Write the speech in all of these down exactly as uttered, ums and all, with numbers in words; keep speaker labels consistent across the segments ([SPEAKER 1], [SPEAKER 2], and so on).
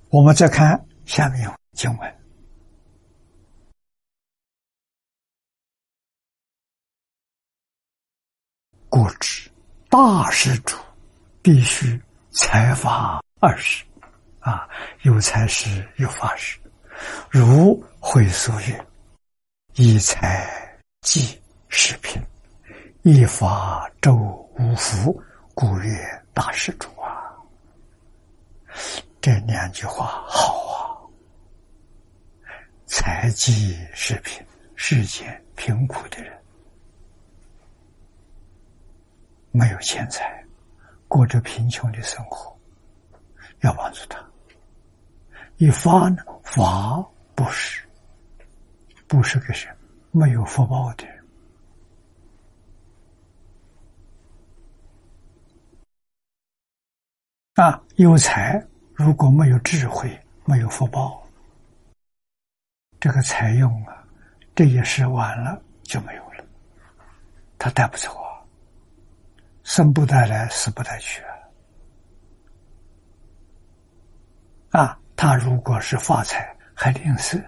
[SPEAKER 1] 我们再看下面经文。故知大施主必须财法二十啊，有财施有法施。如会所曰：以财济十品，以法周五福，故曰大施主啊。这两句话好啊！财济十品，世间贫苦的人没有钱财，过着贫穷的生活，要帮助他。以法呢，法布施，布施给谁？没有福报的人。啊，有财如果没有智慧，没有福报，这个财用啊，这一世完了就没有了，他带不走啊。生不带来，死不带去啊！啊，他如果是发财，还吝啬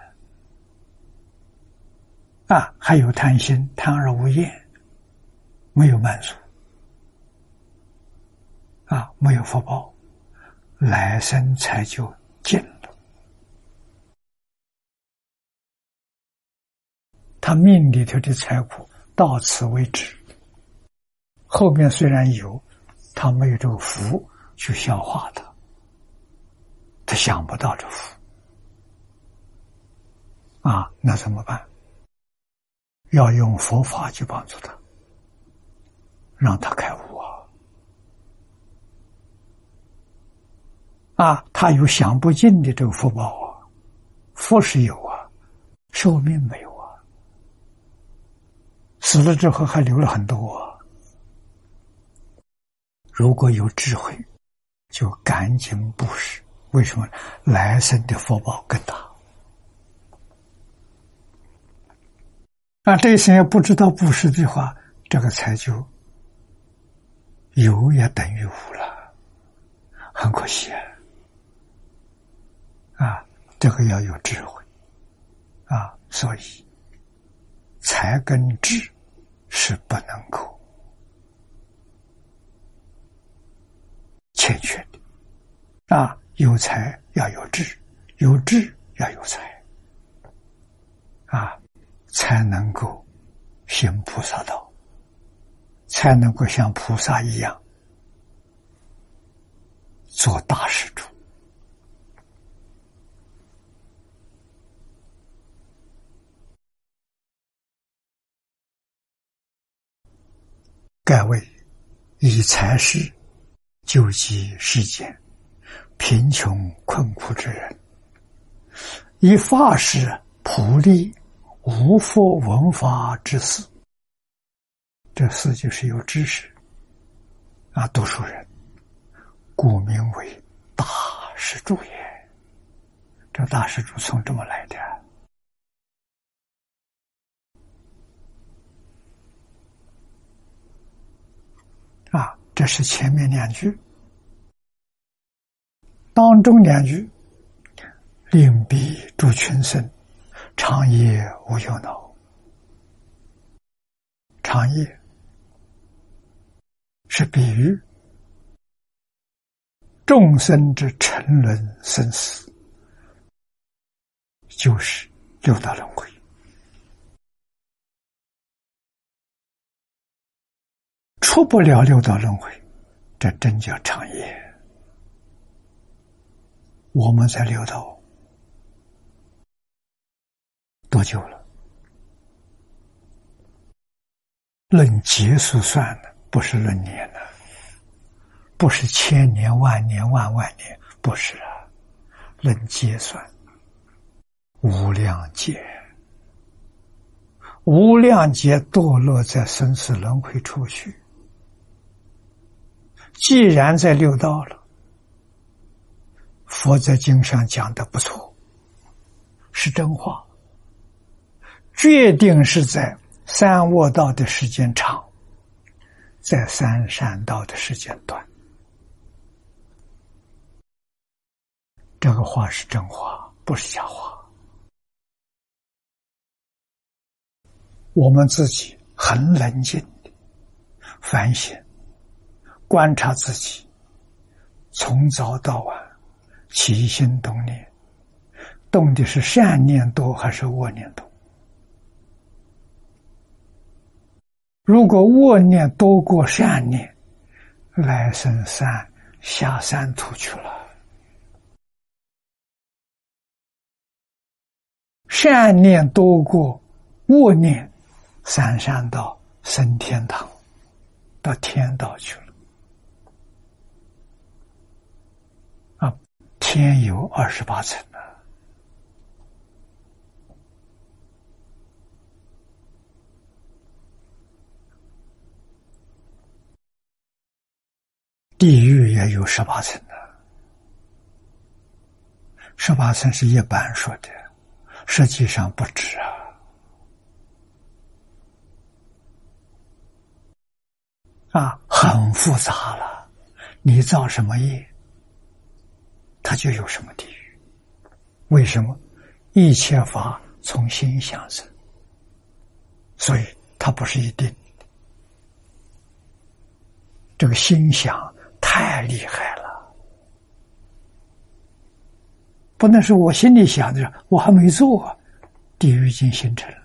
[SPEAKER 1] 啊，还有贪心，贪而无厌，没有满足啊，没有福报，来生才就尽了。他命里头的财苦到此为止。后面虽然有，他没有这个福去消化它，他想不到这福啊，那怎么办？要用佛法去帮助他，让他开悟啊！啊，他有享不尽的这个福报啊，福是有啊，寿命没有啊，死了之后还留了很多啊。如果有智慧，就赶紧布施。为什么？来生的福报更大。啊，这一生也不知道布施的话，这个财就有也等于无了，很可惜啊！啊，这个要有智慧啊，所以财跟智是不能够欠缺的啊，有财要有智，有智要有财啊，才能够行菩萨道，才能够像菩萨一样做大施主。盖为以财施救济世间贫穷困苦之人，以法施普利无佛闻法之士。这士就是有知识啊，读书人，故名为大施主也。这大施主从这么来的啊，这是前面两句。当中两句，令彼诸群生，长夜无忧恼。长夜是比喻众生之沉沦生死，就是六道轮回。出不了六道轮回，这真叫长夜。我们在六道多久了？论劫数算的，不是论年的，不是千年万年万万年，不是啊，论劫算，无量劫，无量劫堕落在生死轮回处去。既然在六道了，佛在经上讲的不错，是真话，决定是在三恶道的时间长，在三善道的时间短。 这个话是真话，不是假话。我们自己很冷静的反省，观察自己，从早到晚起心动念，动的是善念多还是恶念多？如果恶念多过善念，来生三下三途去了。善念多过恶念，三善道升天堂，到天道去了。啊，天有二十八层啊。地狱也有十八层的，十八层是一般说的，实际上不止啊。啊，很复杂了，你造什么业，它就有什么地狱。为什么？一切法从心想生，所以它不是一定。这个心想太厉害了，不能是我心里想着，我还没做，地狱已经形成了。